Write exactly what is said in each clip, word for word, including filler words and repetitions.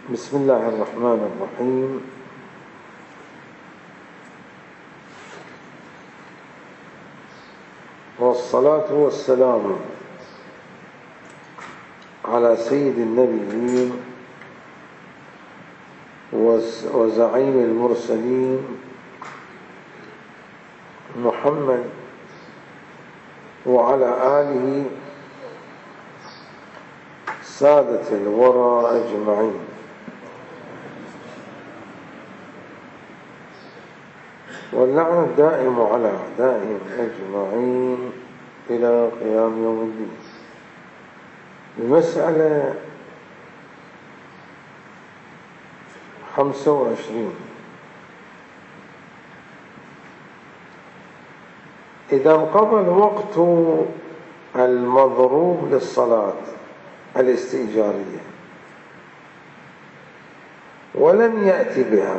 بسم الله الرحمن الرحيم. والصلاة والسلام على سيد النبيين وزعيم المرسلين محمد وعلى آله سادة الورى أجمعين. واللعنة الدائم على أعدائهم أجمعين إلى قيام يوم الدين. المسألة خمسة وعشرين: إذا انقضى الوقت المضروب للصلاة الاستئجارية ولم يأتي بها،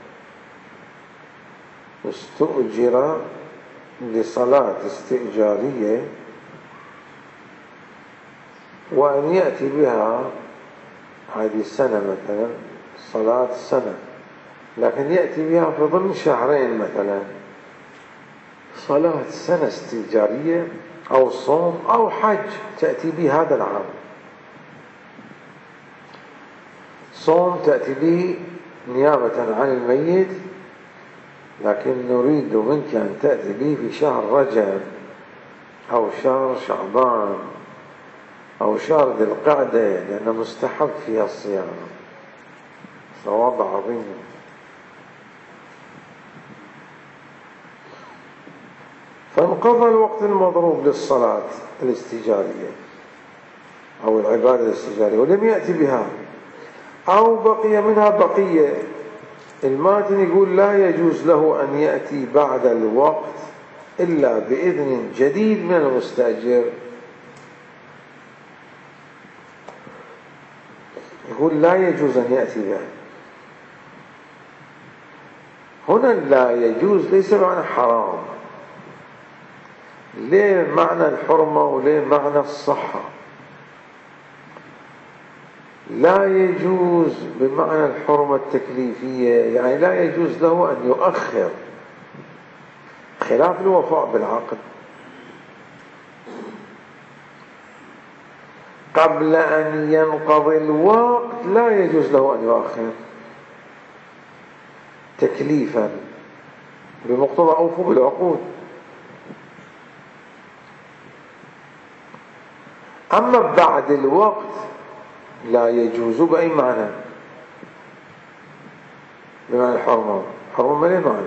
استؤجر لصلاة استئجارية وأن يأتي بها هذه السنة مثلا صلاة سنة، لكن يأتي بها في ضمن شهرين مثلا صلاة سنة استئجارية أو صوم أو حج تأتي به هذا العام. صوم تأتي به نيابة عن الميت، لكن نريد منك أن تأتي به في شهر رجب أو شهر شعبان أو شهر ذي القعدة، لأنه مستحب فيها الصيام. صواب عظيم. فانقضى الوقت المضروب للصلاة الاستئجارية أو العبادة الاستئجارية ولم يأتي بها، أو بقي منها بقية. الماتن يقول لا يجوز له أن يأتي بعد الوقت إلا بإذن جديد من المستأجر. يقول لا يجوز أن يأتي بها. هنا لا يجوز ليس معنى حرام، ليه معنى الحرمة وليه معنى الصحة. لا يجوز بمعنى الحرمة التكليفية، يعني لا يجوز له أن يؤخر، خلاف الوفاء بالعقد. قبل أن ينقضي الوقت لا يجوز له أن يؤخر تكليفا بمقتضى أوفوا بالعقود. أما بعد الوقت لا يجوز بأي معنى، بمعنى الحرمة. حرمة ما ليه معنى،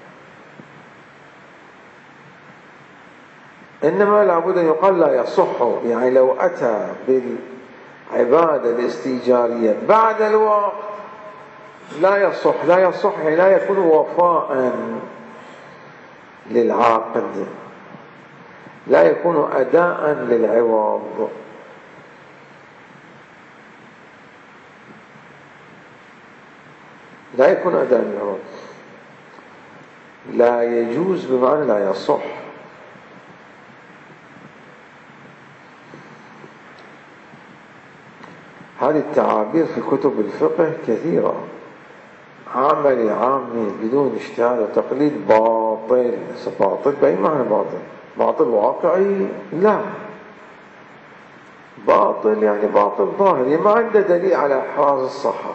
إنما لابد أن يقال لا يصح. يعني لو أتى بالعبادة الاستئجارية بعد الوقت لا يصح. لا يصح يعني لا يكون وفاء للعاقد، لا يكون أداء للعوض. لا يكون أداء للعوض. لا يجوز بمعنى لا يصح. هذه التعابير في كتب الفقه كثيرة. عمل عامي بدون اجتهاد وتقليد باطل. باطل بأي معنى باطل؟ باطل واقعي؟ لا، باطل يعني باطل ظاهري ما عنده دليل على إحراز الصحة.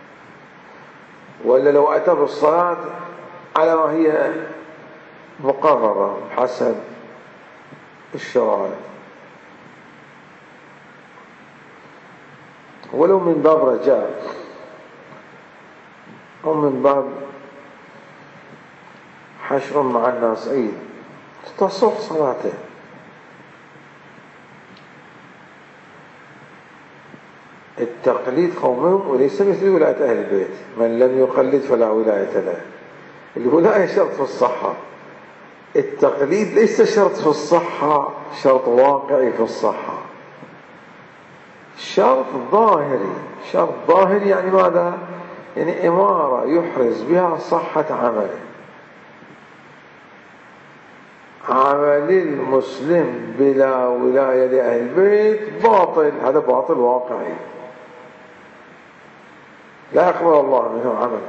ولا لو أتى بالصلاة على ما هي مقررة حسب الشرائع، ولو من باب رجاء أو من باب حشر مع الناس عيد تصح صلاته. التقليد قومهم وليس مثل ولاية أهل البيت. من لم يقلد فلا ولاية له. الولاية شرط في الصحة، التقليد ليس شرط في الصحة، شرط واقعي في الصحة، شرط ظاهري. شرط ظاهري يعني ماذا؟ يعني إمارة يحرز بها صحة عمله. عمل المسلم بلا ولاية لأهل البيت باطل، هذا باطل واقعي. لا يقبل الله منه عمل.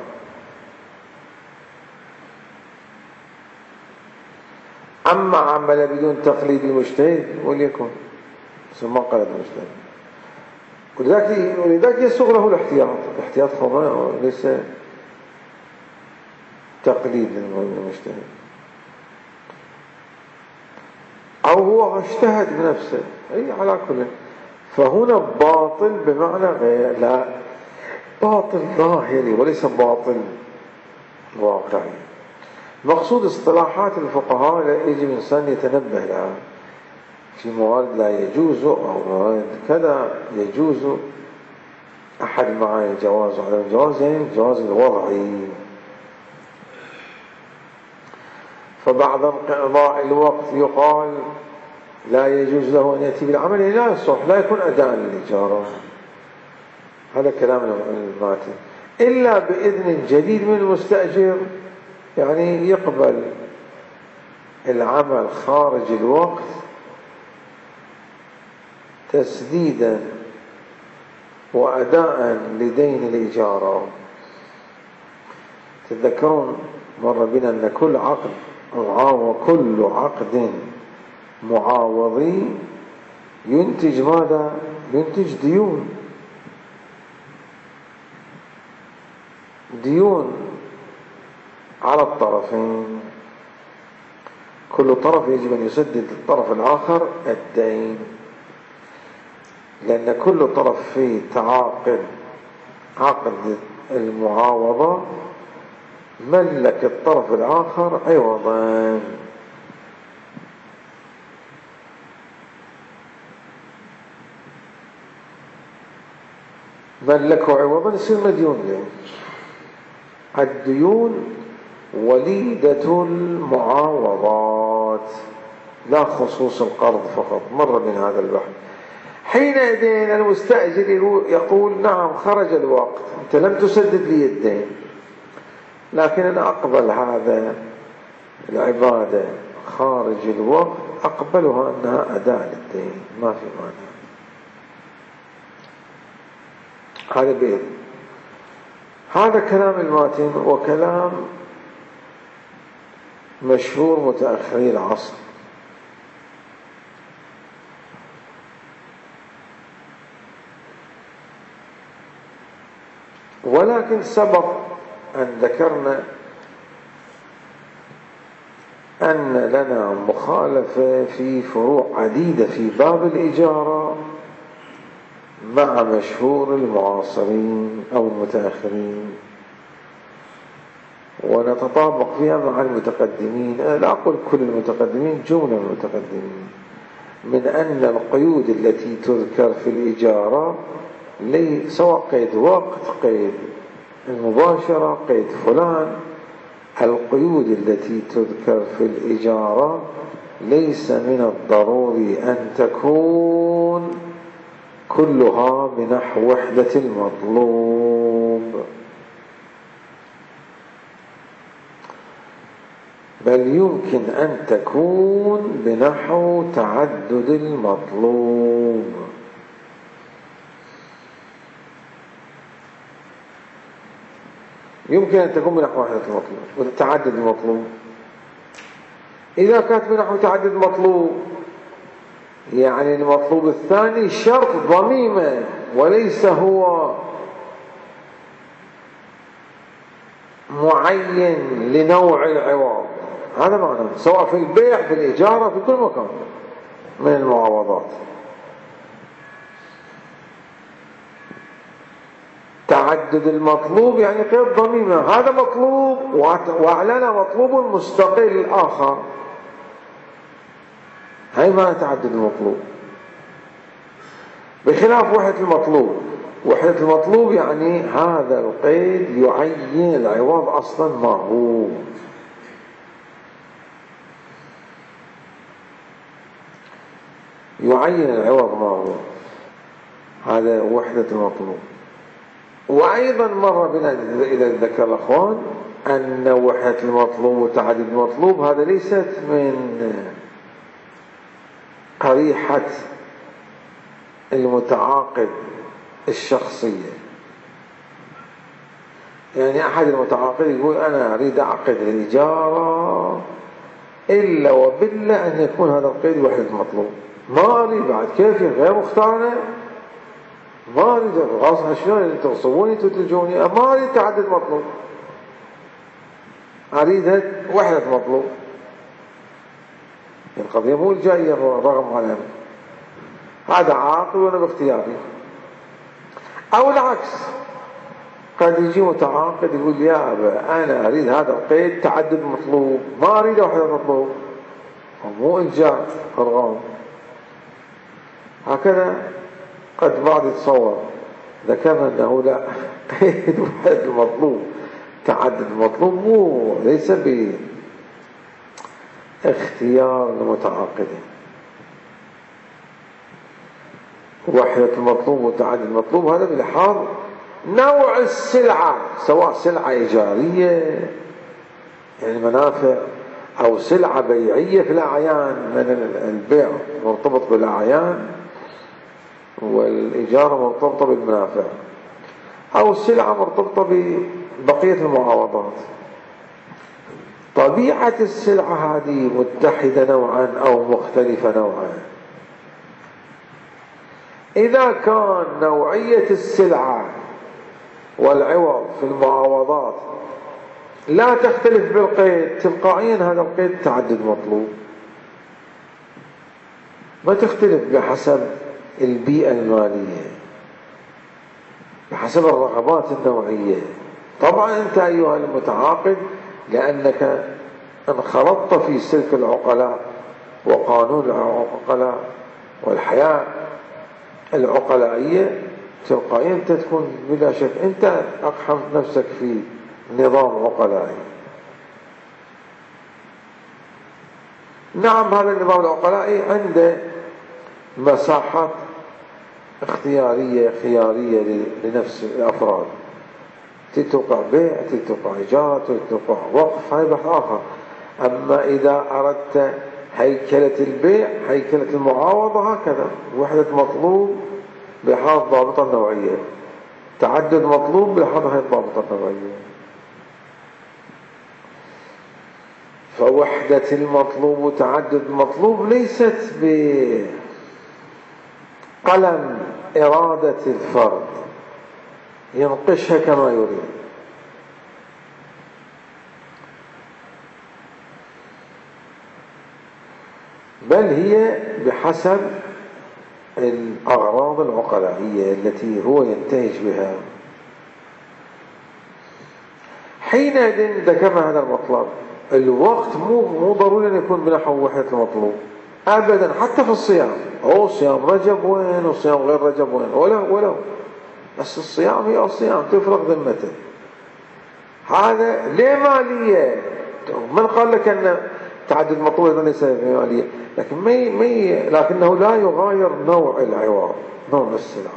أما عمل بدون تقليد المجتهد وليكن ثم قلد المجتهد، ولذلك ولذلك يسوغ له الاحتياط. الاحتياط هو ليس تقليد للمجتهد، أو هو اجتهد بنفسه. أي على كل، فهنا باطل بمعنى غير، لا باطل ظاهري وليس باطل واقعي. مقصود اصطلاحات الفقهاء لا يجب الإنسان يتنبه لها. في موارد لا يجوز أو موارد كذا يجوز، أحد معي جواز على الجواز، يعني الجواز الوضعي. فبعد انقضاء الوقت يقال لا يجوز له أن يأتي بالعمل، لا يصح، لا يكون أداء للإجارة. هذا كلام الماتن. إلا بإذن جديد من المستأجر، يعني يقبل العمل خارج الوقت تسديدا وأداء لدين الإجارة. تذكرون مر بنا أن كل عقد وكل عقد معاوضي ينتج ماذا؟ ينتج ديون. ديون على الطرفين، كل طرف يجب أن يسدد الطرف الآخر الدين، لأن كل طرف فيه تعاقد عقد المعاوضة ملك الطرف الآخر عوضا. ملكه عوضا يصير مديون له. الديون وليدة المعاوضات، لا خصوص القرض فقط. مر من هذا البحث. حينئذ المستأجر يقول نعم خرج الوقت، أنت لم تسدد لي الدين، لكن أنا أقبل هذا العبادة خارج الوقت، أقبلها أنها أداء للدين، ما في مانع. هذا بإذن. هذا كلام الماتن وكلام مشهور متأخري العصر. ولكن سبق أن ذكرنا أن لنا مخالفة في فروع عديدة في باب الإجارة مع مشهور المعاصرين أو المتأخرين، ونتطابق فيها مع المتقدمين. لا أقول كل المتقدمين، جملة من المتقدمين، من أن القيود التي تذكر في الإجارة لي سواء قيد وقت، قيد المباشرة، قيد فلان، القيود التي تذكر في الإجارة ليس من الضروري أن تكون كلها بنحو وحدة المطلوب، بل يمكن أن تكون بنحو تعدد المطلوب. يمكن أن تكون بنحو وحدة المطلوب وتعدد المطلوب. إذا كانت بنحو تعدد المطلوب يعني المطلوب الثاني شرط ضميمة وليس هو معين لنوع العوض. هذا معناه سواء في البيع، في الإجارة، في كل مكان من المعاوضات. تعدد المطلوب يعني قيد ضميمة، هذا مطلوب وأعلن مطلوب مستقل آخر، هاي ما تعدد المطلوب. بخلاف وحدة المطلوب، وحدة المطلوب يعني هذا القيد يعين العوض أصلا ما هو. يعين العوض ما هو، هذا وحدة المطلوب. وأيضا مر بنا إذا ذكر الأخوان أن وحدة المطلوب وتعدد المطلوب هذا ليست من قريحة المتعاقد الشخصية، يعني أحد المتعاقدين يقول أنا أريد أعقد الإجارة إلا وبالله أن يكون هذا القيد وحدة مطلوب، ما أريد بعد كيف غير مختارنا، ما أريد غاصة شلون تغصبوني تدلجوني، ما أريد تعدد مطلوب، أريد وحدة مطلوب. القضية مو الجاية رغم على هذا عاقل وأنا باختياري. أو العكس، قد يجي متعاقد يقول يا أبا أنا أريد هذا القيد تعدد مطلوب، ما أريد وحدة مطلوب، مو إنجاز أرغام. هكذا قد بعض يتصور، ذكرنا أنه لا، قيد وحدة المطلوب تعدد المطلوب مو ليس باختيار المتعاقدين. وحدة المطلوب وتعدد المطلوب هذا بلحاظ نوع السلعة، سواء سلعة إيجارية يعني منافع أو سلعة بيعية في الأعيان، من البيع مرتبط بالأعيان والإجارة مرتبطة بالمنافع، أو سلعة مرتبطة ببقية المعاوضات. طبيعة السلعة هذه متحدة نوعا أو مختلفة نوعا. إذا كان نوعية السلعة والعوض في المعاوضات لا تختلف بالقيد، تلقائيا هذا القيد تعدد مطلوب، ما تختلف بحسب البيئة المالية، بحسب الرغبات النوعية. طبعا أنت أيها المتعاقد لأنك انخرطت في سلك العقلاء وقانون العقلاء والحياة العقلائية، تلقائيا أنت تكون بلا شك أنت أقحمت نفسك في نظام عقلائي. نعم هذا النظام العقلائي عنده مساحات اختيارية خيارية لنفس الأفراد، تتوقع بيع، تتوقع إيجار، تتوقع وقف، هاي بحث آخر. أما إذا أردت هيكلة البيع، هيكلة المعاوضة، هكذا وحدة مطلوب بلحاظ ضابطة النوعية، تعدد مطلوب بلحاظ هاي الضابطة النوعية. فوحدة المطلوب وتعدد المطلوب ليست بقلم إرادة الفرد ينقشها كما يريد، بل هي بحسب الأغراض العقلائية التي هو ينتهج بها. حينئذ ذكرنا هذا المطلب. الوقت مو مو ضروري أن يكون بنحو وحدة المطلوب أبدا، حتى في الصيام، أو صيام رجب وين وصيام غير رجب وين، ولو ولو بس الصيام هي الصيام تفرق ذمته. هذا ليه مالية؟ من قال لك أن تعدد المطلوب ليس مالية؟ لكن مي مي لكنه لا يغاير نوع العوار، نوع السلع.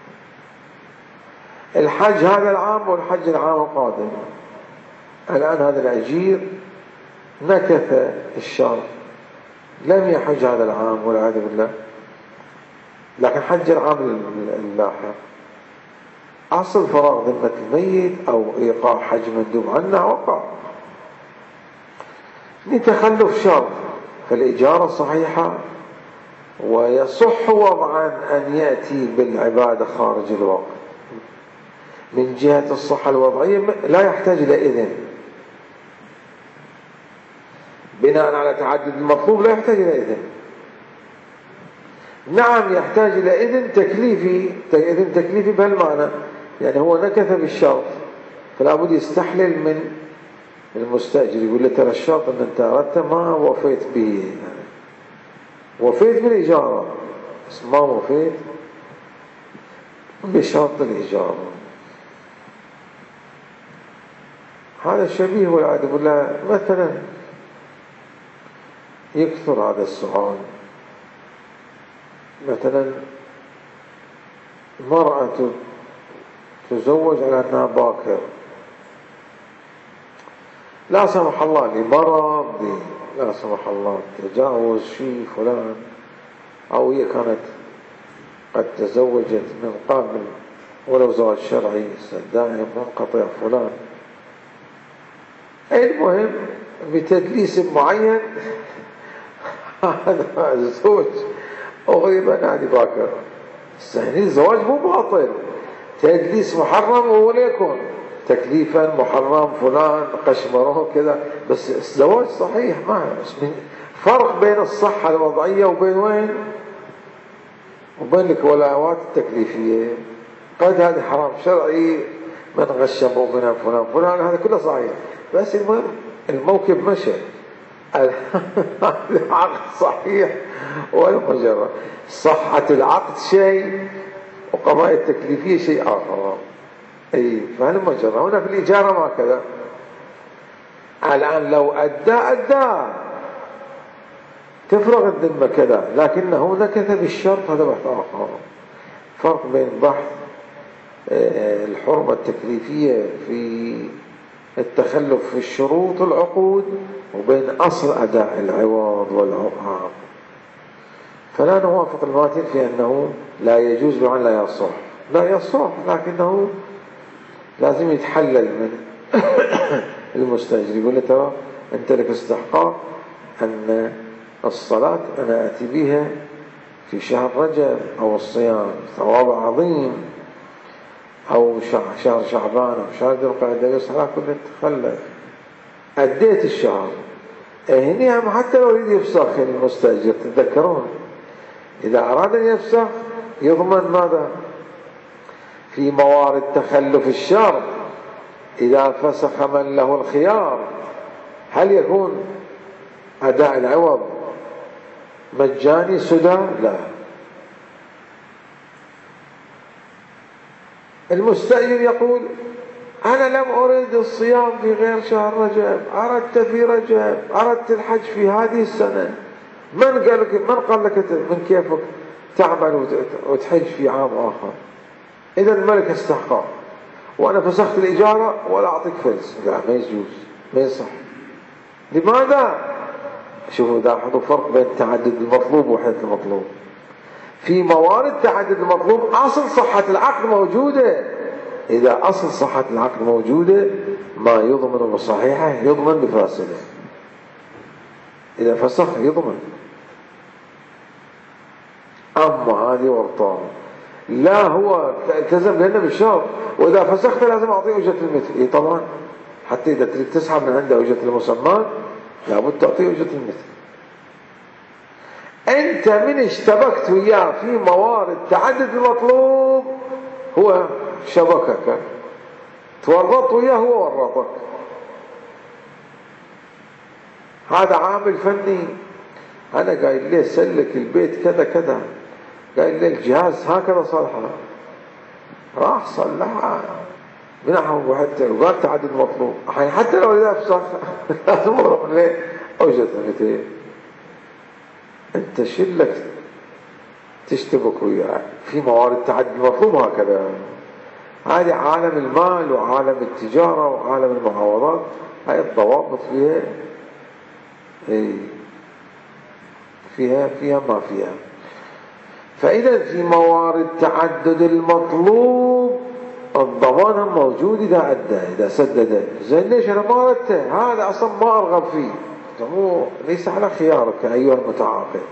الحج هذا العام والحج العام القادم، الآن هذا الأجير نكث الشهر، لم يحج هذا العام والعياذ بالله، لكن حج العام اللاحق. أصل فراغ ذمة الميت أو إيقاع حج مندوب عنه وقع لتخلف شرط، فالإجارة صحيحة ويصح وضعا أن يأتي بالعبادة خارج الوقت. من جهة الصحة الوضعية لا يحتاج إلى إذن، بناء على تعدد المطلوب لا يحتاج إلى إذن. نعم يحتاج إلى إذن تكليفي، إذن تكليفي بهالمعنى، يعني هو نكث بالشرط فلا بد يستحلل من المستأجر، يقول له ترى الشرط أن أنت أردت ما وفيت به، يعني وفيت بالإجارة بس ما وفيت بشرط الإجارة. هذا شبيه والعياذ بالله. مثلا يكثر هذا السؤال، مثلا مرأة تزوج على أنها باكر، لا سمح الله لمرض، لا سمح الله تجاوز شيء فلان، أو هي كانت قد تزوجت من قبل ولو زواج شرعي دائم منقطع فلان. المهم بتدليس معين هذا الزوج أغرب نادي باكر. هنا الزواج مو باطل، تدليس محرم وليكن تكليفا محرم فلان قشمره كذا، بس الزواج صحيح. ما فرق بين الصحة الوضعية وبين وين وبين الولايات التكليفية. قد هذا حرام شرعي من غش مؤمنا فلان فلان، هذا كله صحيح، بس المهم الموكب مشى العقد صحيح والمجرد. صحة العقد شيء وقضايا التكليفية شيء آخر. اي فهالمجرد. هنا في الإجارة ما كذا. الآن لو أدى أدى تفرغ الذمة كذا، لكنه نكث بالشرط، هذا بحث آخر. فرق بين بحث الحرمة التكليفية في التخلف في الشروط العقود وبين أصل أداء العوض والعقاب. فلا نوافق الماتن في أنه لا يجوز بمعنى لا يصح، لا يصح، لكنه لازم يتحلل من المستأجر. يقول له ترى أنت لك استحقاق أن الصلاة أنا أتي بها في شهر رجب أو الصيام ثواب عظيم، أو شهر شعبان أو شهر ذي القعدة، يصحى كل تخلف. أديت الشهر هنا حتى لو يريد يفسخ المستأجر، تتذكرون إذا أراد أن يفسخ يضمن ماذا؟ في موارد تخلف الشهر إذا فسخ من له الخيار، هل يكون أداء العوض مجاني سدى؟ لا. المستأجر يقول أنا لم أريد الصيام في غير شهر رجب، أردت في رجب، أردت الحج في هذه السنة. من قال لك من قال لك من كيفك تعمل وتحج في عام آخر؟ إذا الملك استحقاق وأنا فسخت الإجارة ولا أعطيك فلس. لا، ما يجوز، ما يصح. لماذا؟ شوفوا لاحظوا فرق بين تعدد المطلوب ووحدة المطلوب. في موارد تعدد المطلوب أصل صحة العقد موجودة. إذا أصل صحة العقد موجودة ما يضمن بصحيحه يضمن بفاسده. إذا فسخ يضمن. أما هذه ورطان، لا هو التزم لأنه بالشرط، وإذا فسخت لازم أعطيه أجرة المثل. إيه طبعا، حتى إذا تريد تسحب من عنده أجرة المسمى لابد تعطيه أجرة المثل. أنت من اشتبكت وياه في موارد تعدد المطلوب هو شبكك، تورط وياه هو ورطك. هذا عامل فني، أنا قايل ليه سلك البيت كذا كذا، قايل ليه الجهاز هكذا صلحه، راح صلحها بنحو حتى وقال تعدد مطلوب. حتى لو إذا فسخ لازم أروح ليه أوجد مثل. أنت شلك تشتبك وياه في موارد تعدد المطلوب هكذا. هذه عالم المال وعالم التجارة وعالم المعاوضات، هاي الضوابط فيها فيها فيها ما فيها. فإذا في موارد تعدد المطلوب الضمان موجود إذا أدى إذا سدد. زين ليش أنا ما أردته؟ هذا أصلا ما أرغب فيه، مو ليس على خيارك أيها المتعاقد،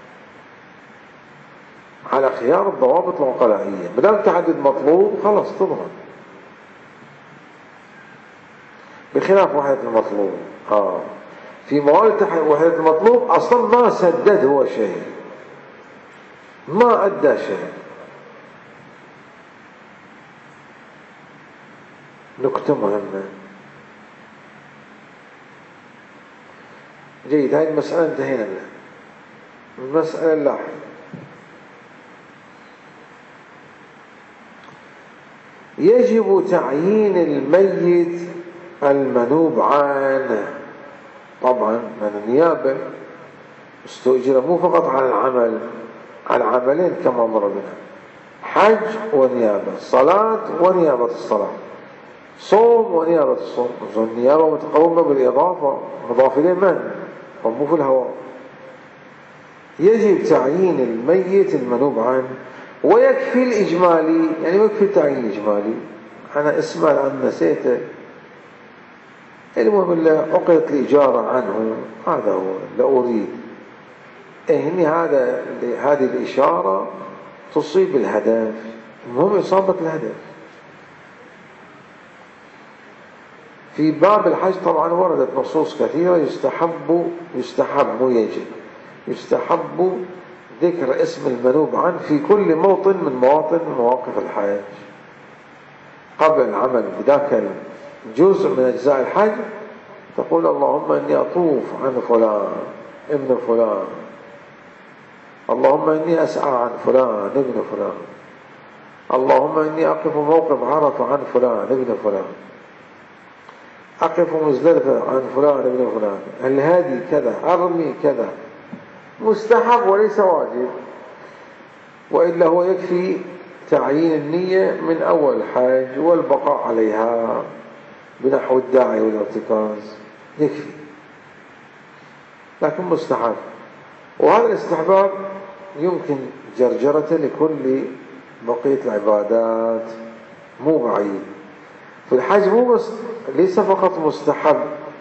على خيار الضوابط العقلائية. بدل تعدد مطلوب خلاص تضمن، بخلاف وحدة المطلوب. آه في موارد وحدة المطلوب أصلا ما سدد هو شيء، ما أدى شيء. نكتة مهمة. جيد، هذه المسألة انتهينا منها. المسألة اللاحقة يجب تعيين الميت المنوب عنه. طبعا من النيابة استؤجر مو فقط على العمل، على عملين كما مر بنا، حج ونيابة، صلاة ونيابة الصلاة، صوم ونيابة الصوم. النيابة متقومة بالإضافة، مضاف إليه من؟ ومو في الهواء. يجب تعيين الميت المنوب عنه ويكفي الإجمالي، يعني يكفي التعيين الإجمالي، أنا اسمه الآن نسيته، المهم اللي عقدت الإجارة عنه هذا هو لا أريد. هني هذا هذه الإشارة تصيب الهدف، المهم إصابة الهدف. في باب الحج طبعا وردت نصوص كثيرة يستحب يستحب مو يجب يستحب ذكر اسم المنوب عنه في كل موطن من مواطن مواقف الحج قبل العمل بذاك الجزء من أجزاء الحج. تقول اللهم إني أطوف عن فلان ابن فلان، اللهم إني أسعى عن فلان ابن فلان، اللهم إني أقف موقف عرفة عن فلان ابن فلان، أقف مزدلفة عن فلان ابن فلان، الهادي كذا، أرمي كذا. مستحب وليس واجب، وإلا هو يكفي تعيين النية من أول الحج والبقاء عليها بنحو الداعي والارتكاز يكفي، لكن مستحب. وهذا الاستحباب يمكن جرجرته لكل بقية العبادات، مو بعيد. في الحج مو بس ليس فقط مستحب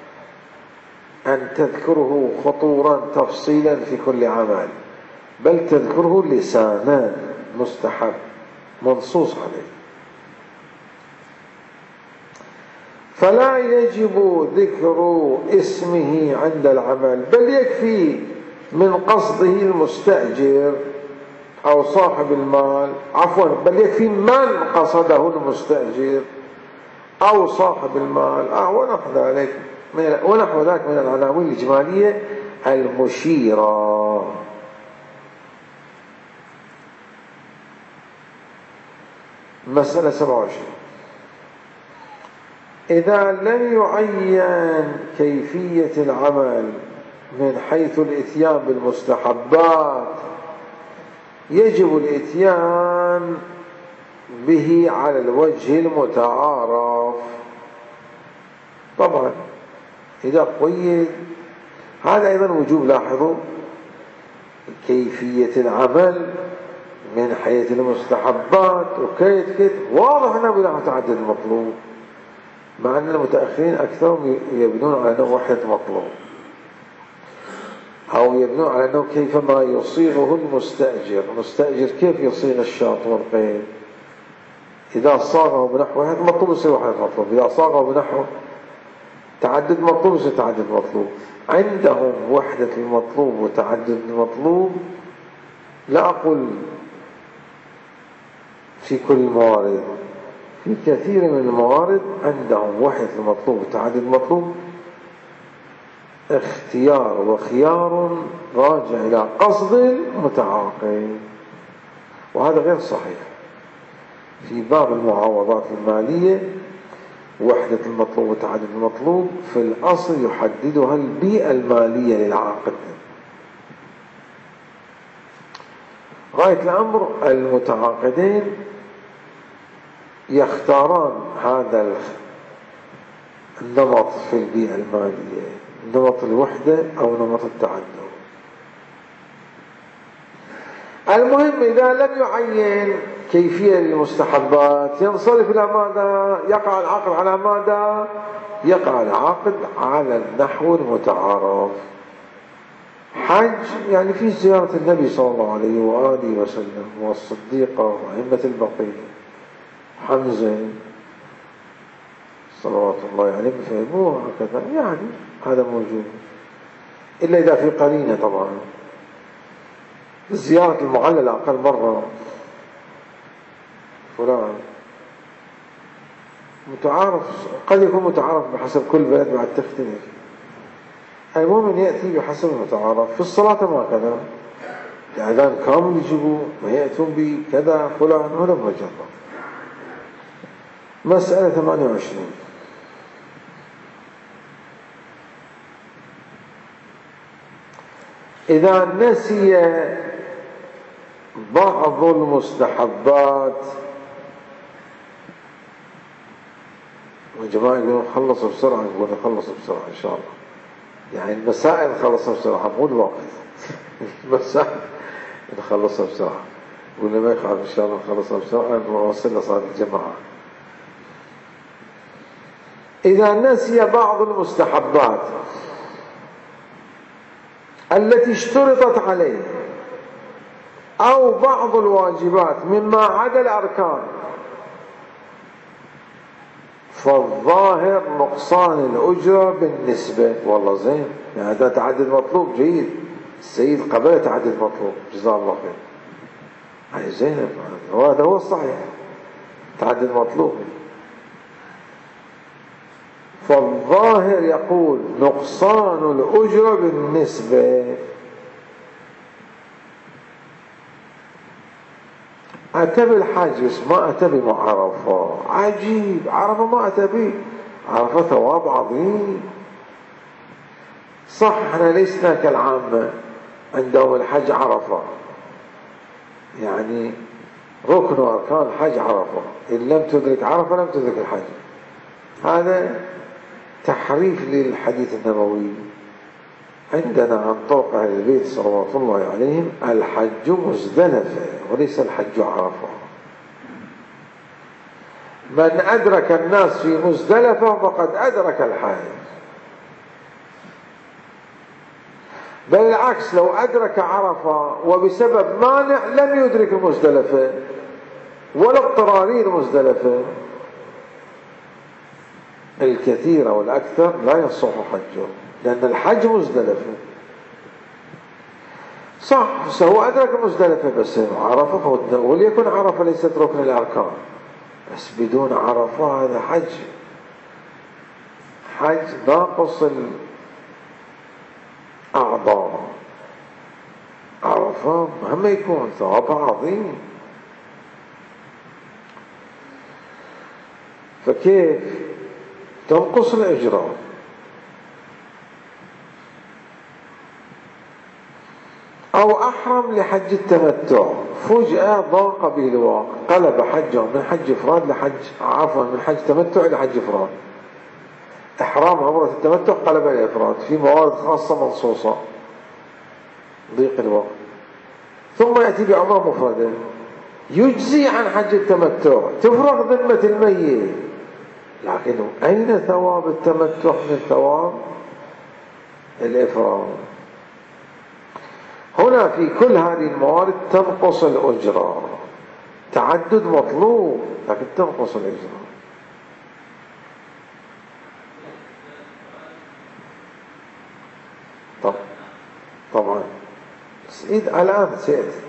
أن تذكره خطورا تفصيلا في كل عمل، بل تذكره لسانا، مستحب منصوص عليه. فلا يجب ذكر اسمه عند العمل، بل يكفي من قصده المستأجر أو صاحب المال، عفوا بل يكفي من قصده المستأجر أو صاحب المال آه ونحو ذلك من ونحو ذلك من العناوين الإجمالية المشيرة. مسألة سبعة وعشرين: إذا لم يعين كيفية العمل من حيث الإتيان بالمستحبات يجب الإتيان به على الوجه المتعارف. طبعا إذا قيد هذا أيضا وجوب، لاحظوا كيفية العمل من حيث المستحبات وكيف كيف واضح أنه بلا تعدد المطلوب، مع أن المتأخرين أكثرهم يبنون على أنه وحدة مطلوب، أو يبنون على أنه كيفما يصيغه المستأجر. المستأجر كيف يصيغ الشاط والقيد؟ إذا صاغه بنحو وحدة مطلوب يصير وحدة مطلوب، إذا صاغه بنحو تعدد مطلوب يصير تعدد مطلوب. عندهم وحدة المطلوب وتعدد المطلوب، لا أقول في كل الموارد، في كثير من الموارد عندهم وحدة المطلوب وتعدد المطلوب اختيار وخيار راجع إلى قصد المتعاقد، وهذا غير صحيح. في باب المعاوضات المالية وحدة المطلوب وتعدد المطلوب في الأصل يحددها البيئة المالية للعاقد. غاية الأمر المتعاقدين يختاران هذا النمط في البيئة المالية، نمط الوحدة أو نمط التعدد. المهم إذا لم يعين كيفية للمستحبات ينصرف إلى ماذا؟ يقع العقد على ماذا؟ يقع العقد على النحو المتعارف. حج يعني في زيارة النبي صلى الله عليه وآله وسلم والصديقة وأئمة البقية حمزة صلوات الله عليه فهموه هكذا، يعني هذا موجود، إلا إذا في قرينة. طبعا زيارة المعلل أقل مرة فلان متعارف، قد يكون متعارف بحسب كل بلد بعد تختلف. المؤمن يأتي بحسب المتعارف. في الصلاة ما كذا، الأذان كامل يجيبوا ما يأتون بكذا فلان، هذا مجرد. مسألة ثمانية وعشرين: إذا نسي بعض المستحبات، والجماعة يقولون خلص بسرعة، يقولون خلص بسرعة إن شاء الله، يعني المسائل نخلصها بسرعة مو الوقت المسائل نخلصها بسرعة. واللي ما يخاف إن شاء الله نخلصها بسرعة نوصل لصلاة الجماعة. إذا نسي بعض المستحبات التي اشترطت عليه أو بعض الواجبات مما عدا الأركان، فالظاهر نقصان الأجرة بالنسبة. والله زين، يعني هذا تعدد مطلوب جيد، السيد قبل تعدد مطلوب جزاه الله خير، هاي زين، وهذا هو الصحيح، تعدد مطلوب. فالظاهر يقول نقصان الأجرة بالنسبة. أتى بالحج بس ما أتى بمعرفة، عجيب، عرفة ما أتى به، عرفة ثواب عظيم. صح احنا لسنا كالعامة عندهم الحج عرفة، يعني ركن وأركان الحج عرفة، إن لم تدرك عرفة لم تدرك الحج. هذا تحريف للحديث النبوي. عندنا عن طرق أهل البيت صلوات الله عليهم الحج مزدلفة وليس الحج عرفة. من أدرك الناس في مزدلفة فقد أدرك الحج، بل العكس، لو أدرك عرفة وبسبب مانع لم يدرك المزدلفة ولا اضطراري المزدلفة الكثير أو الأكثر لا يصح حجه، لأن الحج مزدلفة. صح هو أدرك مزدلفة بس عرفة، وليكن عرفة ليست ركن الأركان، بس بدون عرفة هذا حج حج ناقص الأعضاء. عرفة مهما يكون ثوابها عظيم، فكيف تنقص الإجراء؟ أو أحرم لحج التمتع فجأة ضاق به الواقع، قلب حجه من حج إفراد لحج عفوا من حج تمتع إلى حج إفراد. إحرام عمرة التمتع قلب إلى إفراد في موارد خاصة منصوصة، ضيق الوقت، ثم يأتي بعمرة مفردة يجزي عن حج التمتع، تفرغ ذمة الميت، لكن أين ثواب التمتع من ثواب الإفراد؟ هنا في كل هذه الموارد تنقص الأجرة، تعدد مطلوب لكن تنقص الأجرة. طب طبعا الآن سيأتي.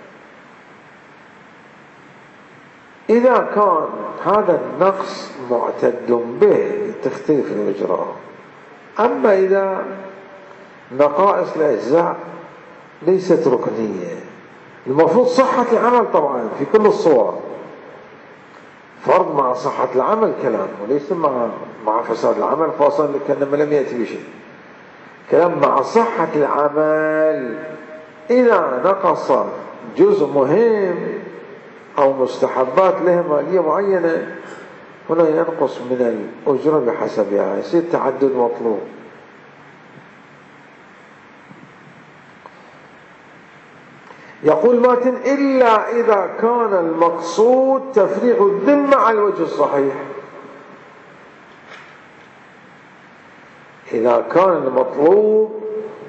إذا كان هذا النقص معتد به تختلف الأجرة. أما إذا نقائص الأجزاء ليست ركنية، المفروض صحة العمل طبعا في كل الصور، فرض مع صحة العمل كلام، وليس مع مع فساد العمل فاصل كأنما لم يأتي بشيء، كلام مع صحة العمل. إذا نقص جزء مهم أو مستحبات لها مالية معينة هنا ينقص من الأجرة بحسبها، يصير تعدد مطلوب. يقول ماتن إلا إذا كان المقصود تفريغ الذمة على الوجه الصحيح. إذا كان المطلوب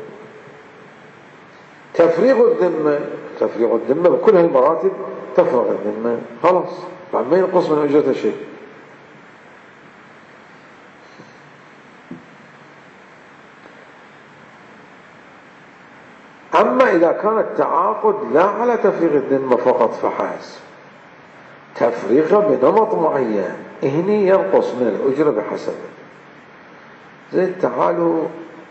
تفريغ الذمة، تفريغ الذمة بكل هالمراتب، تفرغ الذمة خلاص، بعد ما ينقص من أجرة شيء. أما إذا كان التعاقد لا على تفريغ الذمة فقط فحسب، تفريغه بنمط معين، هني ينقص من الأجرة بحسبه. زي تعالوا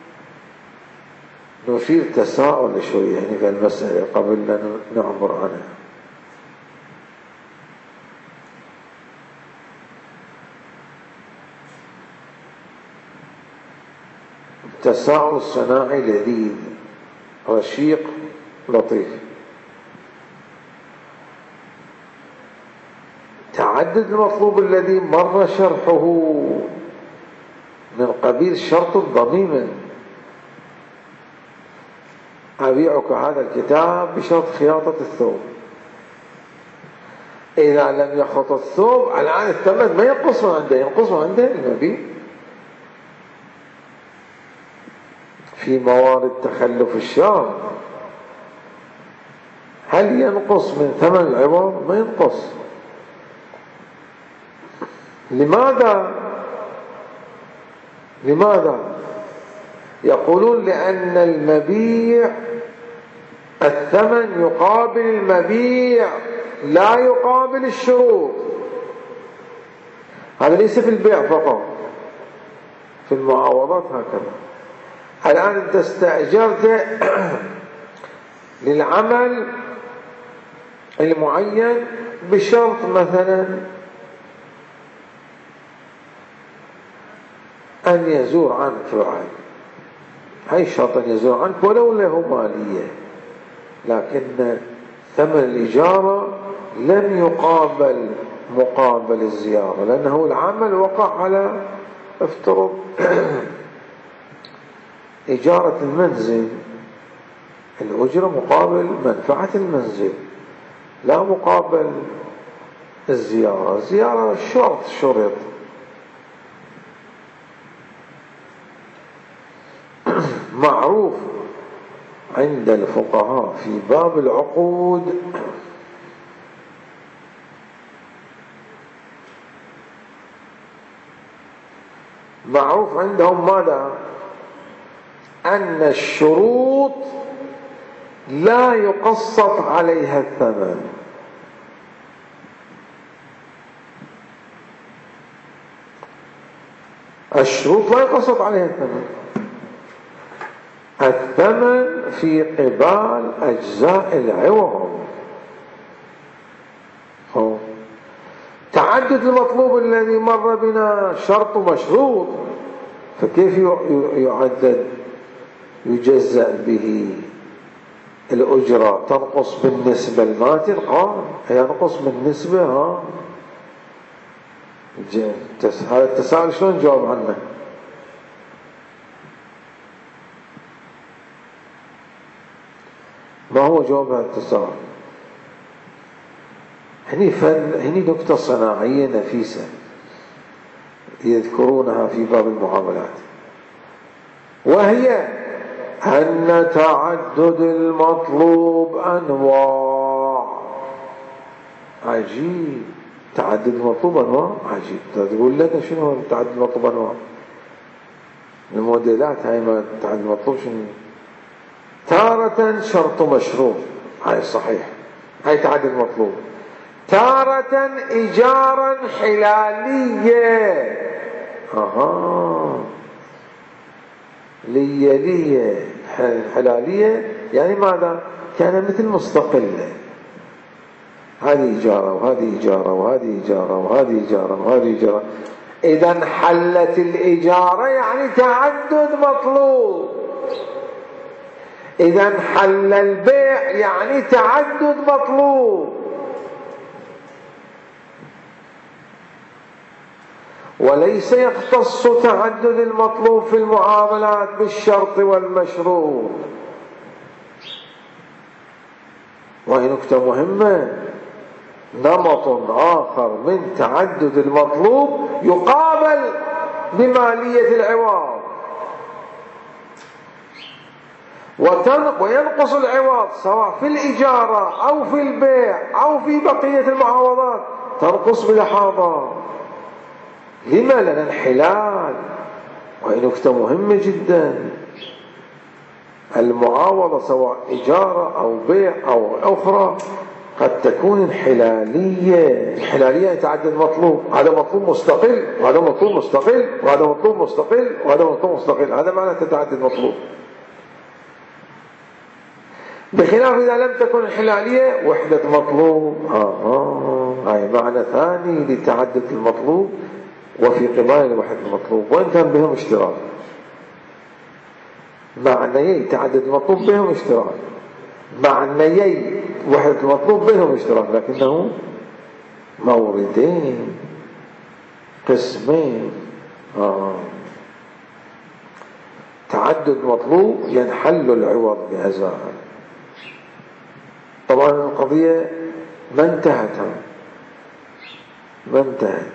نثير تساؤل شوية يعني في المسألة قبل أن نعبر عنها. التساؤل الصناعي لذيذ رشيق لطيف. تعدد المطلوب الذي مر شرحه من قبيل شرط ضميما، أبيعك هذا الكتاب بشرط خياطة الثوب، إذا لم يخط الثوب الآن الثمن ما ينقص من عنده، ينقص من عنده المبيع. في موارد تخلف الشارع هل ينقص من ثمن العوض؟ ما ينقص. لماذا؟ لماذا؟ يقولون لأن المبيع الثمن يقابل المبيع لا يقابل الشروط. هذا ليس في البيع فقط، في المعاوضات هكذا. الآن أنت استأجرت للعمل المعين بشرط مثلا أن يزور عنك فلان، هاي شرط أن يزور عنك ولو له مالية، لكن ثمن الإجارة لم يقابل مقابل الزيارة، لأنه العمل وقع على افترض إجارة المنزل، الأجرة مقابل منفعة المنزل لا مقابل الزيارة. الزيارة شرط شرط. معروف عند الفقهاء في باب العقود معروف عندهم ماذا؟ أن الشروط لا يقسط عليها الثمن. الشروط لا يقسط عليها الثمن. الثمن في قبال أجزاء العوض. تعدد المطلوب الذي مر بنا شرط مشروط، فكيف يعدد يجزأ به الأجرة؟ تنقص بالنسبة الماتن؟ قال ينقص بالنسبة. ها هذا التساؤل شلون نجاوب عنه؟ ما هو جواب هذا التساؤل؟ هني فن هني نكتة صناعية نفيسة يذكرونها في باب المعاملات، وهي أن تعدد المطلوب أنواع. عجيب، تعدد المطلوب أنواع عجيب. تقول لنا شنو تعدد المطلوب أنواع؟ الموديلات هاي ما تعدد المطلوب شنو؟ تارة شرط مشروط، هاي صحيح، هاي تعدد المطلوب. تارة إيجارا حلالية، أها لية لية حلالية، يعني ماذا؟ كان مثل مستقلة، هذه إيجارة وهذه إيجارة وهذه إيجارة وهذه إيجارة وهذه إيجارة. إذا حلت الإيجارة يعني تعدد مطلوب. إذا حل البيع يعني تعدد مطلوب. وليس يختص تعدد المطلوب في المعاملات بالشرط والمشروط. وهي نكتة مهمة، نمط آخر من تعدد المطلوب يقابل بمالية العوض، وينقص العوض سواء في الإجارة أو في البيع أو في بقية المعاوضات، تنقص بلحاظة. لما؟ لنا الحلال. وهي نكتة مهمة جدا، المعاوضة سواء إجارة أو بيع أو أخرى قد تكون الحلالية. الحلالية يتعدد مطلوب، هذا مطلوب مستقل وهذا مطلوب مستقل وهذا مطلوب مستقل وهذا مطلوب مستقل، هذا معنى تتعدد مطلوب. بخلاف إذا لم تكن الحلالية وحدة مطلوب، آه هاي معنى ثاني لتعدد المطلوب، وفي قبال وحدة المطلوب وإن كان بهم اشتراك. معنيي تعدد المطلوب بهم اشتراك، معنيي وحدة المطلوب بهم اشتراك، لكنه موردين قسمين. آه. تعدد مطلوب ينحل العوض بهذا. طبعا القضية ما انتهت، ما انتهت،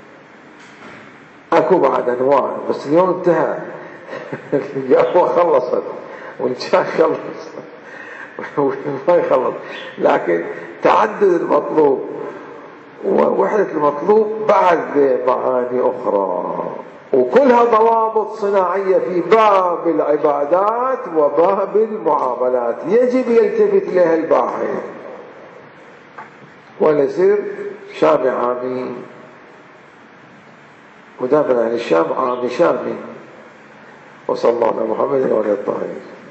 اكو بعد انواع، بس اليوم انتهى. القهوة خلصت والشاي خلص ما يخلص، لكن تعدد المطلوب ووحدة المطلوب بعد معاني أخرى، وكلها ضوابط صناعية في باب العبادات وباب المعاملات يجب يلتفت إليها الباحث، ولا يصير شامي عامي، ودافع عن الشام عامي شامي. وصلى الله على محمد وعلى الطاهرين.